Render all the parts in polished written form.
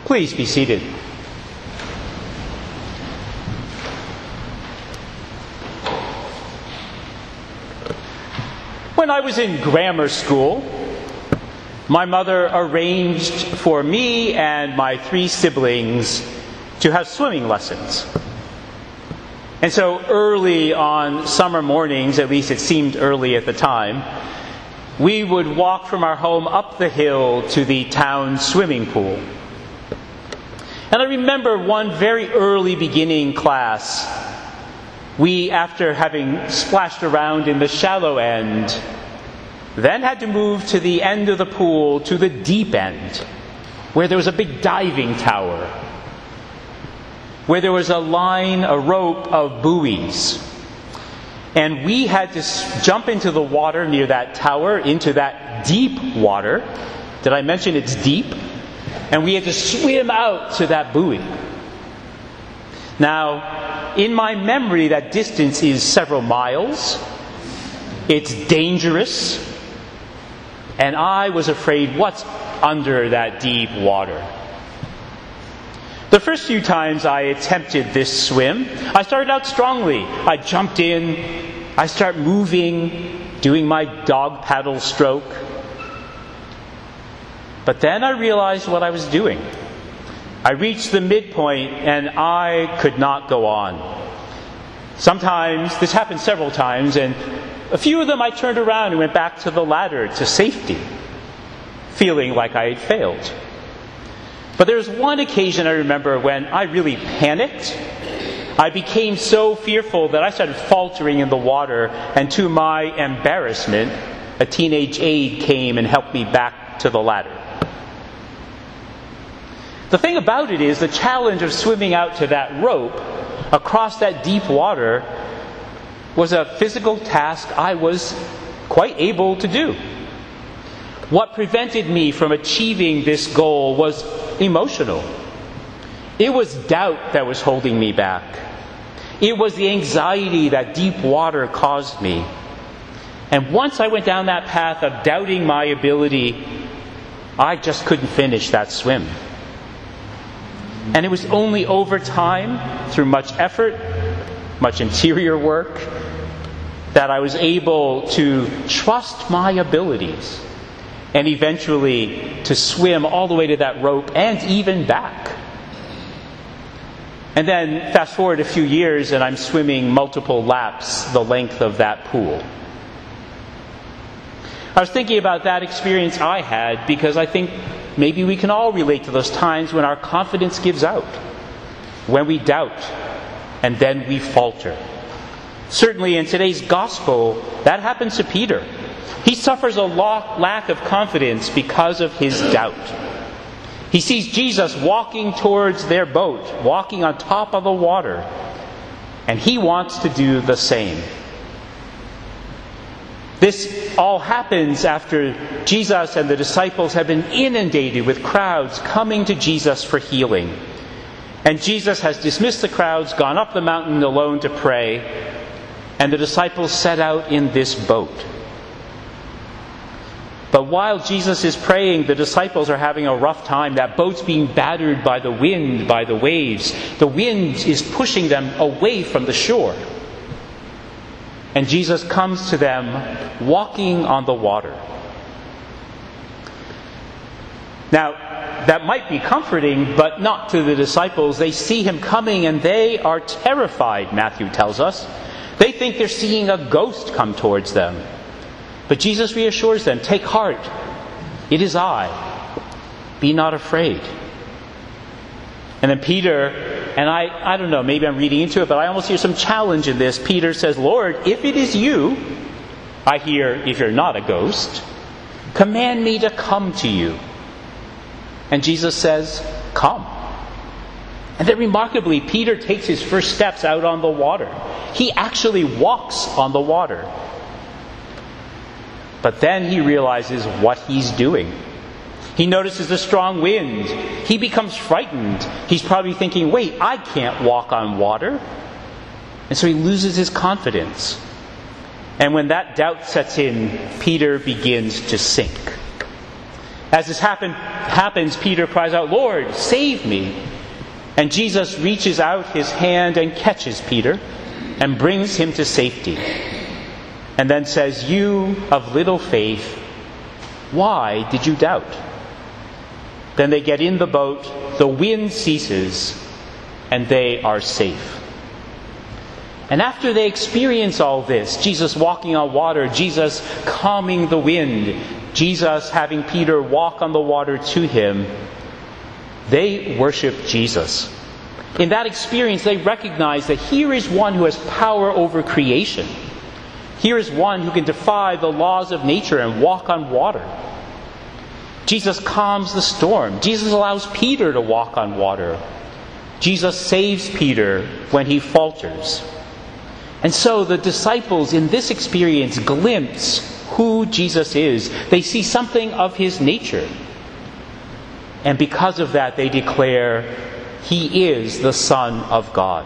Please be seated. When I was in grammar school, my mother arranged for me and my 3 siblings to have swimming lessons. And so early on summer mornings, at least it seemed early at the time, we would walk from our home up the hill to the town swimming pool. And I remember one very early beginning class, we, after having splashed around in the shallow end, then had to move to the end of the pool, to the deep end, where there was a big diving tower, where there was a rope of buoys. And we had to jump into the water near that tower, into that deep water. Did I mention it's deep? And we had to swim out to that buoy. Now, in my memory, that distance is several miles. It's dangerous. And I was afraid, what's under that deep water? The first few times I attempted this swim, I started out strongly. I jumped in, I start moving, doing my dog paddle stroke. But then I realized what I was doing. I reached the midpoint and I could not go on. Sometimes, this happened several times, and a few of them I turned around and went back to the ladder to safety, feeling like I had failed. But there was one occasion I remember when I really panicked. I became so fearful that I started faltering in the water, and to my embarrassment, a teenage aide came and helped me back to the ladder. The thing about it is, the challenge of swimming out to that rope across that deep water was a physical task I was quite able to do. What prevented me from achieving this goal was emotional. It was doubt that was holding me back. It was the anxiety that deep water caused me. And once I went down that path of doubting my ability, I just couldn't finish that swim. And it was only over time, through much effort, much interior work, that I was able to trust my abilities and eventually to swim all the way to that rope and even back. And then fast forward a few years and I'm swimming multiple laps the length of that pool. I was thinking about that experience I had because I think maybe we can all relate to those times when our confidence gives out, when we doubt, and then we falter. Certainly in today's gospel, that happens to Peter. He suffers a lack of confidence because of his doubt. He sees Jesus walking towards their boat, walking on top of the water, and he wants to do the same. This all happens after Jesus and the disciples have been inundated with crowds coming to Jesus for healing. And Jesus has dismissed the crowds, gone up the mountain alone to pray, and the disciples set out in this boat. But while Jesus is praying, the disciples are having a rough time. That boat's being battered by the wind, by the waves. The wind is pushing them away from the shore. And Jesus comes to them walking on the water. Now, that might be comforting, but not to the disciples. They see him coming and they are terrified, Matthew tells us. They think they're seeing a ghost come towards them. But Jesus reassures them, take heart, it is I. Be not afraid. And then Peter, and I don't know, maybe I'm reading into it, but I almost hear some challenge in this. Peter says, Lord, if it is you, I hear, if you're not a ghost, command me to come to you. And Jesus says, come. And then remarkably, Peter takes his first steps out on the water. He actually walks on the water. But then he realizes what he's doing. He notices the strong wind. He becomes frightened. He's probably thinking, wait, I can't walk on water. And so he loses his confidence. And when that doubt sets in, Peter begins to sink. As has happened happens, Peter cries out, "Lord, save me." And Jesus reaches out his hand and catches Peter and brings him to safety. And then says, "You of little faith, why did you doubt?" Then they get in the boat, the wind ceases, and they are safe. And after they experience all this, Jesus walking on water, Jesus calming the wind, Jesus having Peter walk on the water to him, they worship Jesus. In that experience, they recognize that here is one who has power over creation. Here is one who can defy the laws of nature and walk on water. Jesus calms the storm. Jesus allows Peter to walk on water. Jesus saves Peter when he falters. And so the disciples in this experience glimpse who Jesus is. They see something of his nature. And because of that, they declare, "He is the Son of God."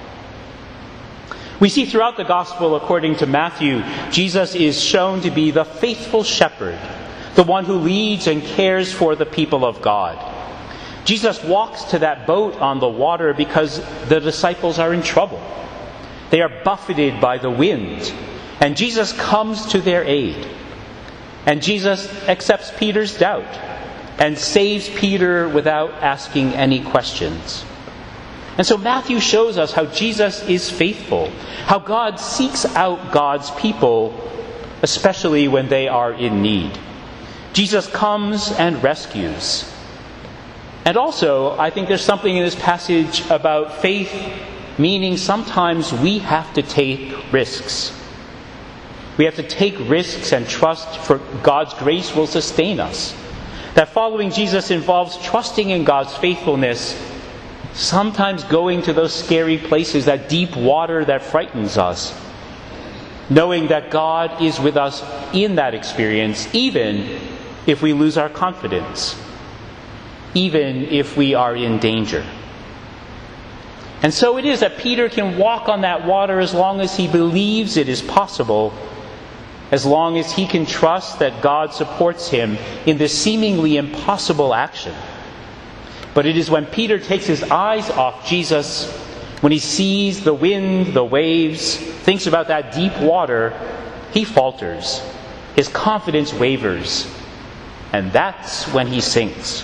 We see throughout the Gospel, according to Matthew, Jesus is shown to be the faithful shepherd, the one who leads and cares for the people of God. Jesus walks to that boat on the water because the disciples are in trouble. They are buffeted by the wind, and Jesus comes to their aid. And Jesus accepts Peter's doubt and saves Peter without asking any questions. And so Matthew shows us how Jesus is faithful, how God seeks out God's people, especially when they are in need. Jesus comes and rescues. And also, I think there's something in this passage about faith, meaning sometimes we have to take risks. We have to take risks and trust for God's grace will sustain us. That following Jesus involves trusting in God's faithfulness, sometimes going to those scary places, that deep water that frightens us, knowing that God is with us in that experience, even if we lose our confidence, even if we are in danger. And so it is that Peter can walk on that water as long as he believes it is possible, as long as he can trust that God supports him in this seemingly impossible action. But it is when Peter takes his eyes off Jesus, when he sees the wind, the waves, thinks about that deep water, he falters. His confidence wavers. And that's when he sinks.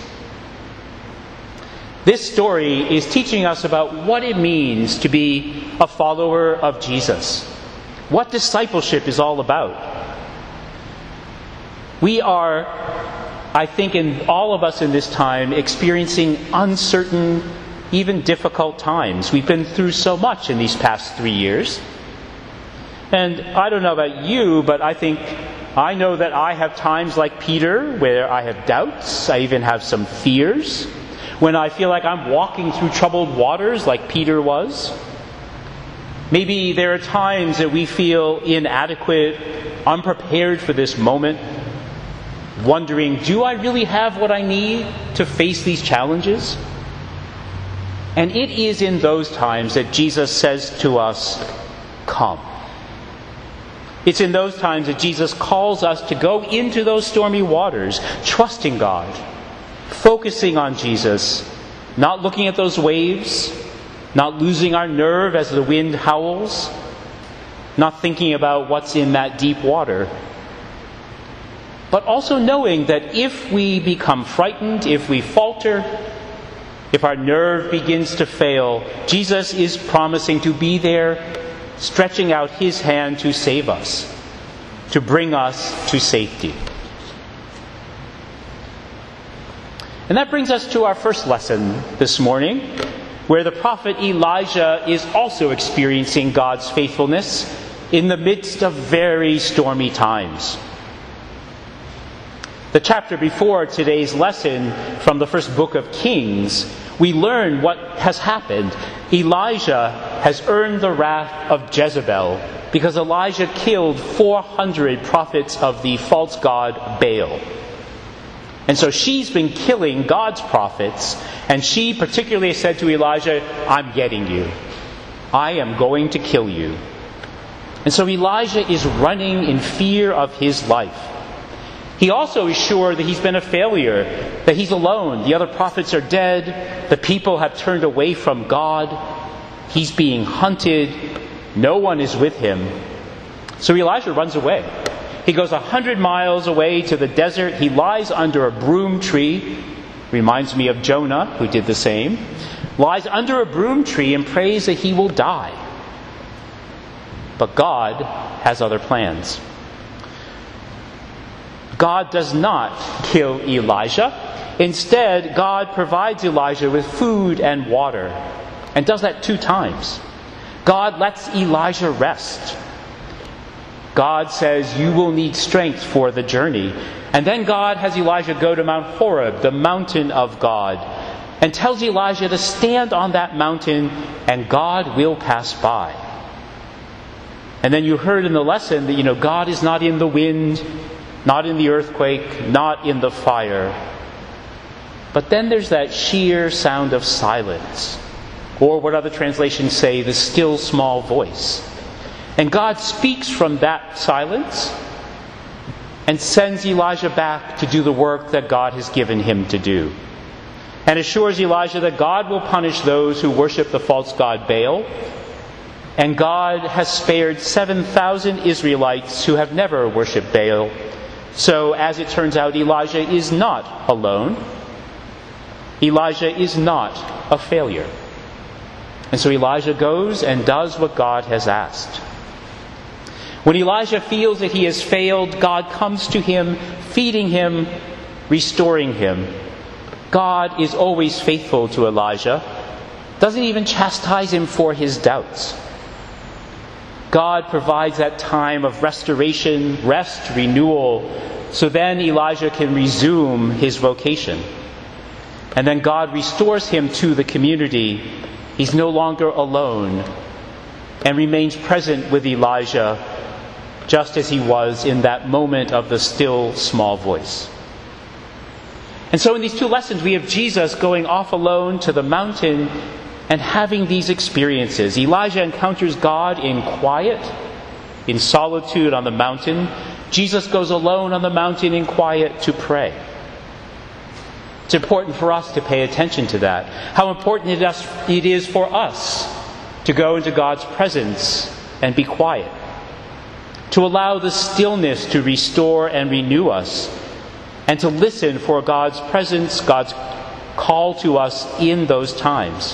This story is teaching us about what it means to be a follower of Jesus. What discipleship is all about. We are, I think, in all of us in this time, experiencing uncertain, even difficult times. We've been through so much in these past 3 years. And I don't know about you, but I know that I have times like Peter where I have doubts. I even have some fears. When I feel like I'm walking through troubled waters like Peter was. Maybe there are times that we feel inadequate, unprepared for this moment, wondering, do I really have what I need to face these challenges? And it is in those times that Jesus says to us, "Come." It's in those times that Jesus calls us to go into those stormy waters, trusting God, focusing on Jesus, not looking at those waves, not losing our nerve as the wind howls, not thinking about what's in that deep water, but also knowing that if we become frightened, if we falter, if our nerve begins to fail, Jesus is promising to be there, stretching out his hand to save us, to bring us to safety. And that brings us to our first lesson this morning, where the prophet Elijah is also experiencing God's faithfulness in the midst of very stormy times. The chapter before today's lesson from the first book of Kings, we learn what has happened. Elijah has earned the wrath of Jezebel because Elijah killed 400 prophets of the false god Baal. And so she's been killing God's prophets, and she particularly said to Elijah, "I'm getting you. I am going to kill you." And so Elijah is running in fear of his life. He also is sure that he's been a failure, that he's alone. The other prophets are dead. The people have turned away from God. He's being hunted. No one is with him. So Elijah runs away. He goes 100 miles away to the desert. He lies under a broom tree. Reminds me of Jonah, who did the same. Lies under a broom tree and prays that he will die. But God has other plans. God does not kill Elijah. Instead, God provides Elijah with food and water, and does that 2 times. God lets Elijah rest. God says, you will need strength for the journey. And then God has Elijah go to Mount Horeb, the mountain of God, and tells Elijah to stand on that mountain and God will pass by. And then you heard in the lesson that, God is not in the wind, not in the earthquake, not in the fire. But then there's that sheer sound of silence, or what other translations say, the still small voice. And God speaks from that silence and sends Elijah back to do the work that God has given him to do. And assures Elijah that God will punish those who worship the false god Baal. And God has spared 7,000 Israelites who have never worshipped Baal. So, as it turns out, Elijah is not alone. Elijah is not a failure. And so Elijah goes and does what God has asked. When Elijah feels that he has failed, God comes to him, feeding him, restoring him. God is always faithful to Elijah, doesn't even chastise him for his doubts. God provides that time of restoration, rest, renewal, so then Elijah can resume his vocation. And then God restores him to the community. He's no longer alone and remains present with Elijah, just as he was in that moment of the still small voice. And so in these 2 lessons, we have Jesus going off alone to the mountain and having these experiences. Elijah encounters God in quiet, in solitude on the mountain. Jesus goes alone on the mountain in quiet to pray. It's important for us to pay attention to that. How important it is for us to go into God's presence and be quiet. To allow the stillness to restore and renew us. And to listen for God's presence, God's call to us in those times.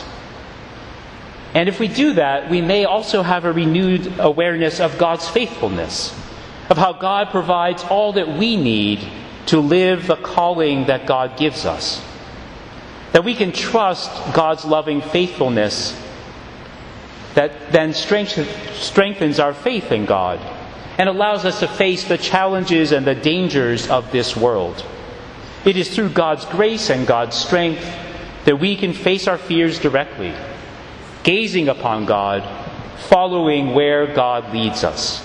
And if we do that, we may also have a renewed awareness of God's faithfulness, of how God provides all that we need to live the calling that God gives us. That we can trust God's loving faithfulness that then strengthens our faith in God and allows us to face the challenges and the dangers of this world. It is through God's grace and God's strength that we can face our fears directly, gazing upon God, following where God leads us.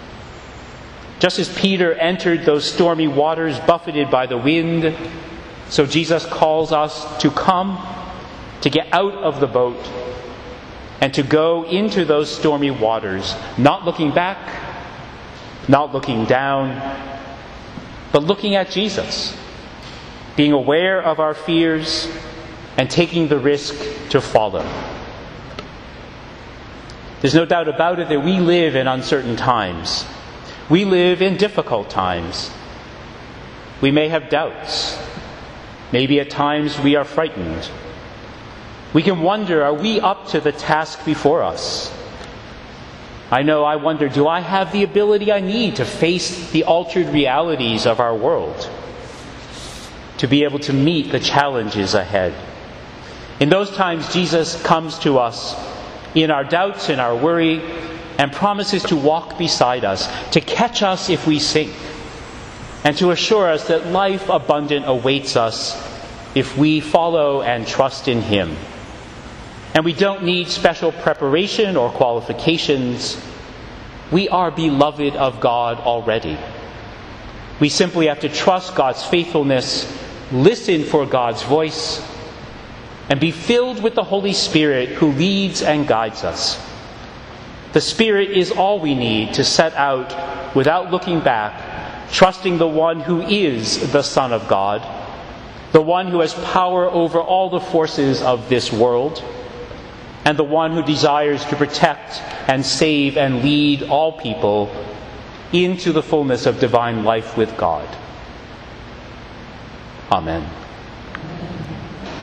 Just as Peter entered those stormy waters buffeted by the wind, so Jesus calls us to come, to get out of the boat, and to go into those stormy waters, not looking back, not looking down, but looking at Jesus, being aware of our fears and taking the risk to follow. There's no doubt about it that we live in uncertain times. We live in difficult times. We may have doubts. Maybe at times we are frightened. We can wonder, are we up to the task before us? I wonder, do I have the ability I need to face the altered realities of our world? To be able to meet the challenges ahead? In those times, Jesus comes to us in our doubts and our worry and promises to walk beside us, to catch us if we sink, and to assure us that life abundant awaits us if we follow and trust in Him. And we don't need special preparation or qualifications. We are beloved of God already. We simply have to trust God's faithfulness, listen for God's voice, and be filled with the Holy Spirit who leads and guides us. The Spirit is all we need to set out without looking back, trusting the one who is the Son of God, the one who has power over all the forces of this world, and the one who desires to protect and save and lead all people into the fullness of divine life with God. Amen.